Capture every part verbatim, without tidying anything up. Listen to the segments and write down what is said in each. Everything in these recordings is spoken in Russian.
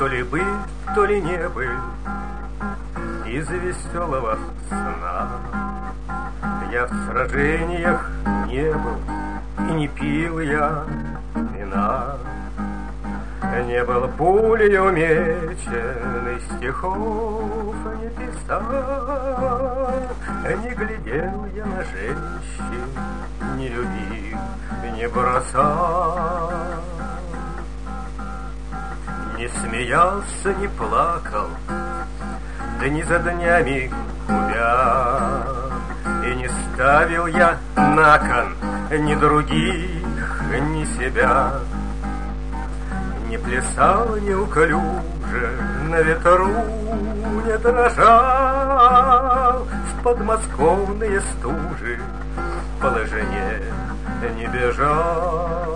ли быть, то ли не быть из веселого сна. Я в сражениях не был, и не пил я вина. Не был пулей умечен, и стихов не писал. Не глядел я на женщин, не любил, не бросал. Не смеялся, не плакал, дни за днями губя. И не ставил я на кон ни других, ни себя. Не плясал неуклюже, на ветру не дрожал. В подмосковные стужи по лыжине не бежал.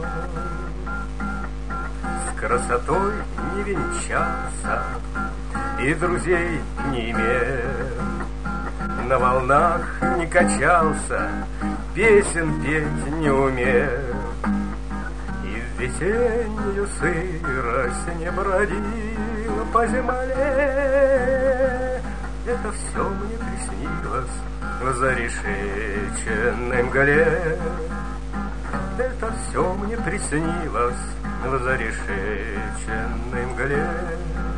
С красотой не венчался и друзей не имел. На волнах не качался, песен петь не умел. И в весеннюю сырость не бродил по земле. Это все мне приснилось в зарешеченной мгле. Это все мне приснилось в зарешеченной мгле.